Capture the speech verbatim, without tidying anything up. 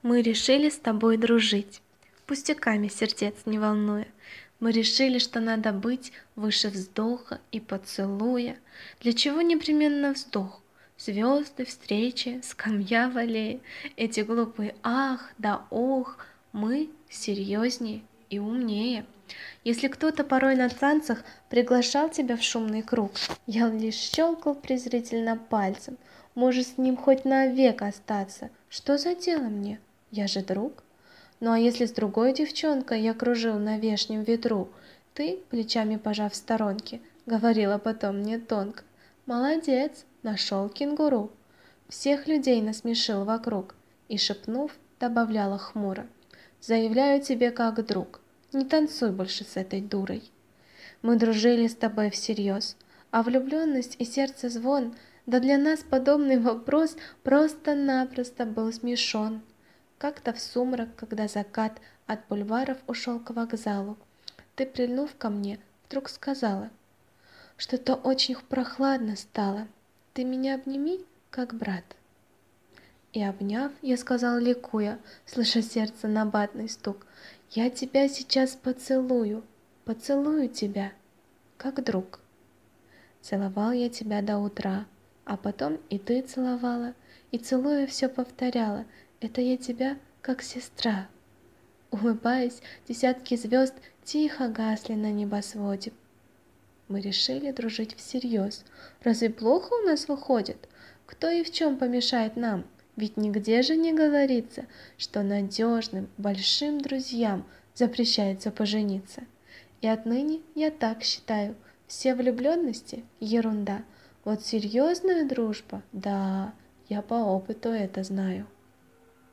Мы решили с тобой дружить, пустяками сердец не волнуя. Мы решили, что надо быть выше вздоха и поцелуя. Для чего непременно вздох? Звезды, встречи, скамья в аллее. Эти глупые ах да ох, мы серьезнее и умнее. Если кто-то порой на танцах приглашал тебя в шумный круг, я лишь щелкал презрительно пальцем. Можешь с ним хоть навек остаться. Что за дело мне? Я же друг. Ну а если с другой девчонкой я кружил на вешнем ветру, ты, плечами пожав в сторонке, говорила потом мне тонко: молодец, нашел кенгуру. Всех людей насмешил вокруг и, шепнув, добавляла хмуро: заявляю тебе как друг, не танцуй больше с этой дурой. Мы дружили с тобой всерьез, а влюбленность и сердце звон, да для нас подобный вопрос просто-напросто был смешон. Как-то в сумрак, когда закат от бульваров ушел к вокзалу, ты, прильнув ко мне, вдруг сказала: что-то очень прохладно стало, ты меня обними, как брат. И обняв, я сказал ликуя, слыша сердце набатный стук: я тебя сейчас поцелую, поцелую тебя, как друг. Целовал я тебя до утра, а потом и ты целовала, и целуя все повторяла: это я тебя как сестра. Улыбаясь, десятки звезд тихо гасли на небосводе. Мы решили дружить всерьез. Разве плохо у нас выходит? Кто и в чем помешает нам? Ведь нигде же не говорится, что надежным, большим друзьям запрещается пожениться. И отныне я так считаю: все влюбленности – ерунда. Вот серьезная дружба, да, я по опыту это знаю.